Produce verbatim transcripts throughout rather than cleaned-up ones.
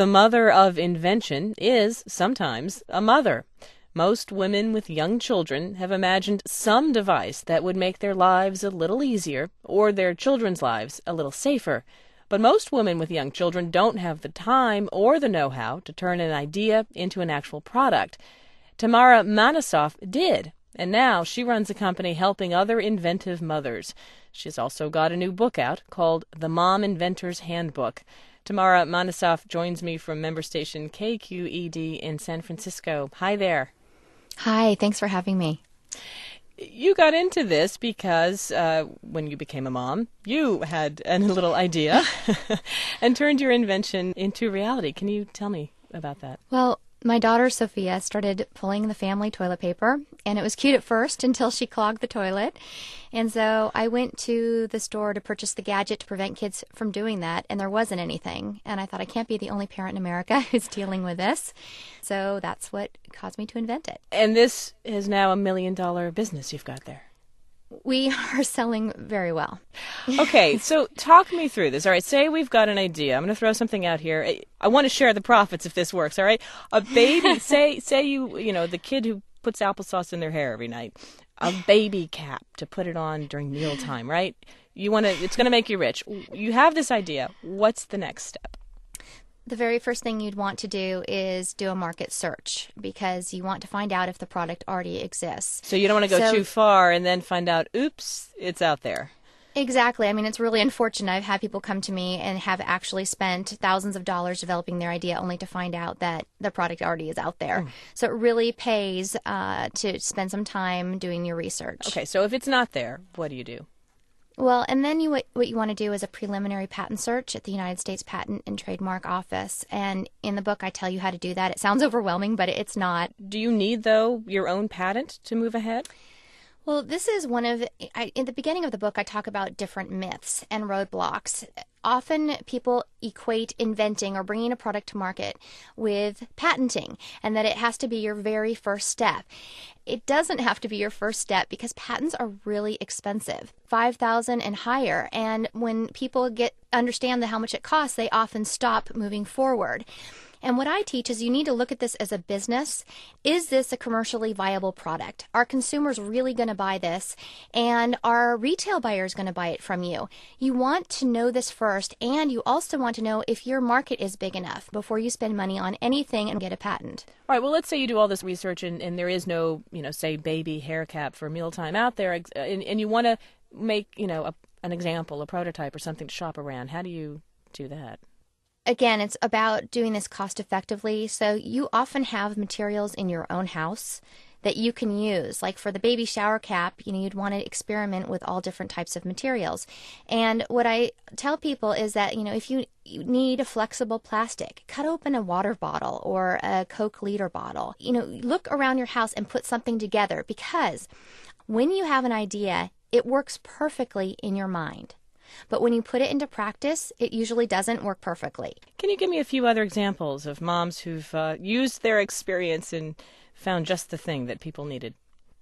The mother of invention is sometimes a mother. Most women with young children have imagined some device that would make their lives a little easier or their children's lives a little safer. But most women with young children don't have the time or the know-how to turn an idea into an actual product. Tamara Manasoff did, and now she runs a company helping other inventive mothers. She's also got a new book out called The Mom Inventor's Handbook. Tamara Manasoff joins me from member station K Q E D in San Francisco. Hi there. Hi, thanks for having me. You got into this because uh, when you became a mom, you had a little idea and turned your invention into reality. Can you tell me about that? Well, my daughter Sophia started pulling the family toilet paper, and it was cute at first until she clogged the toilet. And so I went to the store to purchase the gadget to prevent kids from doing that, and there wasn't anything. And I thought, I can't be the only parent in America who's dealing with this. So that's what caused me to invent it. And this is now a million dollar business you've got there. We are selling very well. Okay, so talk me through this. All right, say we've got an idea. I'm going to throw something out here. I, I want to share the profits if this works, all right? A baby, say say you, you know, the kid who puts applesauce in their hair every night, a baby cap to put it on during mealtime, right? You want to, it's going to make you rich. You have this idea. What's the next step? The very first thing you'd want to do is do a market search because you want to find out if the product already exists. So you don't want to go so, too far and then find out, oops, it's out there. Exactly. I mean, it's really unfortunate. I've had people come to me and have actually spent thousands of dollars developing their idea only to find out that the product already is out there. Mm. So it really pays uh, to spend some time doing your research. Okay, so if it's not there, what do you do? Well, and then you what, what you want to do is a preliminary patent search at the United States Patent and Trademark Office. And in the book, I tell you how to do that. It sounds overwhelming, but it's not. Do you need, though, your own patent to move ahead? Well, this is one of, I, in the beginning of the book, I talk about different myths and roadblocks. Often people equate inventing or bringing a product to market with patenting, and that it has to be your very first step. It doesn't have to be your first step because patents are really expensive, five thousand dollars and higher. And when people get understand the, how much it costs, they often stop moving forward. And what I teach is you need to look at this as a business. Is this a commercially viable product? Are consumers really going to buy this? And are retail buyers going to buy it from you? You want to know this first, and you also want to know if your market is big enough before you spend money on anything and get a patent. All right, well, let's say you do all this research and, and there is no, you know, say baby hair cap for mealtime out there, and, and you want to make, you know, a, an example, a prototype or something to shop around. How do you do that? Again, it's about doing this cost effectively. So you often have materials in your own house that you can use. Like for the baby shower cap, you know, you'd want to experiment with all different types of materials. And what I tell people is that, you know, if you, you need a flexible plastic, cut open a water bottle or a Coke liter bottle. You know, look around your house and put something together, because when you have an idea, it works perfectly in your mind. But when you put it into practice, it usually doesn't work perfectly. Can you give me a few other examples of moms who've uh, used their experience and found just the thing that people needed?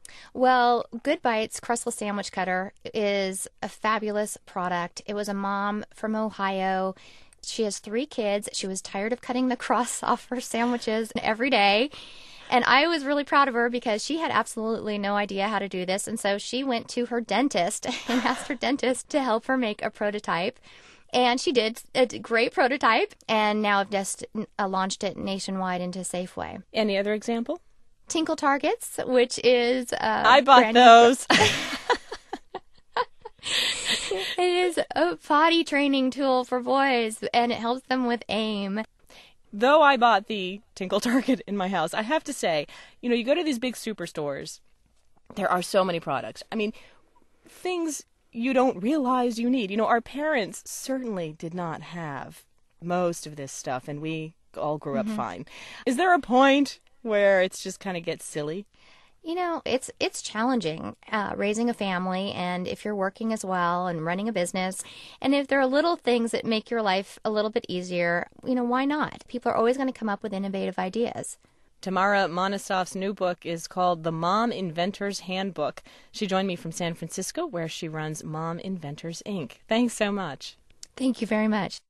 Well, Good Bites Crustless Sandwich Cutter is a fabulous product. It was a mom from Ohio. She has three kids. She was tired of cutting the crust off her sandwiches every day. And I was really proud of her because she had absolutely no idea how to do this. And so she went to her dentist and asked her dentist to help her make a prototype. And she did a great prototype. And now I've just uh, launched it nationwide into Safeway. Any other example? Tinkle Targets, which is... Uh, I bought those. It is a potty training tool for boys, and it helps them with aim. Though I bought the Tinkle Target in my house, I have to say, you know, you go to these big superstores, there are so many products. I mean, things you don't realize you need. You know, our parents certainly did not have most of this stuff, and we all grew up mm-hmm. fine. Is there a point where it's just kind of gets silly? You know, it's it's challenging uh, raising a family, and if you're working as well and running a business, and if there are little things that make your life a little bit easier, you know, why not? People are always going to come up with innovative ideas. Tamara Manasoff's new book is called The Mom Inventor's Handbook. She joined me from San Francisco, where she runs Mom Inventors, Incorporated. Thanks so much. Thank you very much.